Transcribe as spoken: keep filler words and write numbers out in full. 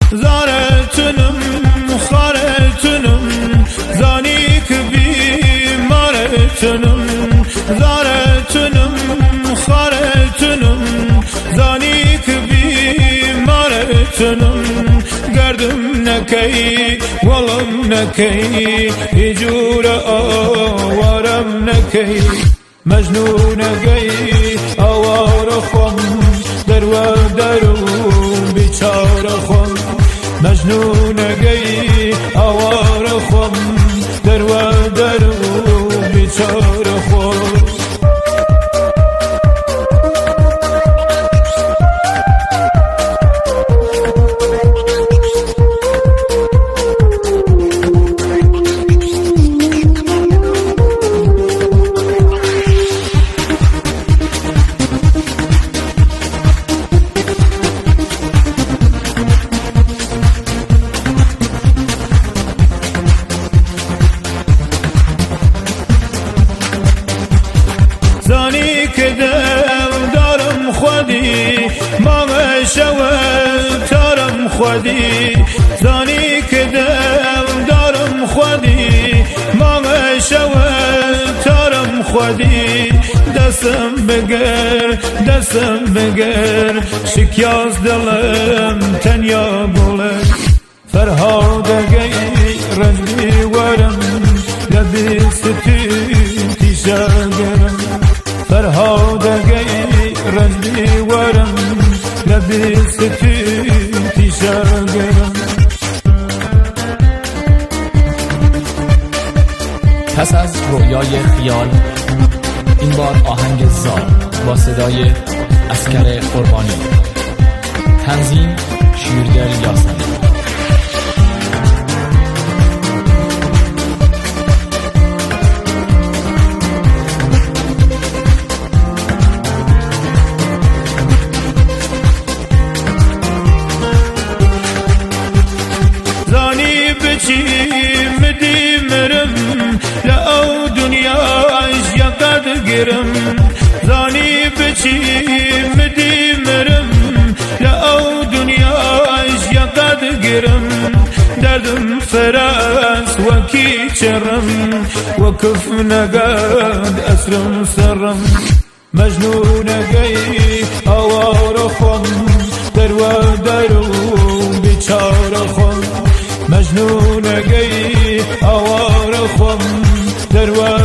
زارتنم خارتنم زانیک بیمارتنم زارتنم خارتنم زانیک بیمارتنم گردم نکی ولم نکی هجور آوارم نکی مجنون گی آوار خم در و درو بیچار خم مجنون گی آوار خم در و درو بیچار خم زانی که دل دارم خودی مام شود تارم خودی زانی که دل دارم خودی مام شود تارم خودی دستم بگر دستم بگر شکیاز دلم تنیا بوله فرهادگی رنجی ورم لبی ستین تیشاگرم فرهادگی رنجی ورم لبی ستین تیشاگرم. پس از رویای خیال این بار آهنگ زار با صدای عسکر قربانی. تنظیم شیردل یاسمی. زانی بچی مدی مرم لأو دنیاش یقد گرم زانی بچی مدی مرم لأو دنیاش یقد گرم دردم فراس وکی چرم وکف نگاد اسرم سرم مجنون گی آوار خم در و درو بیچار خم مجنون گی آوار خم در و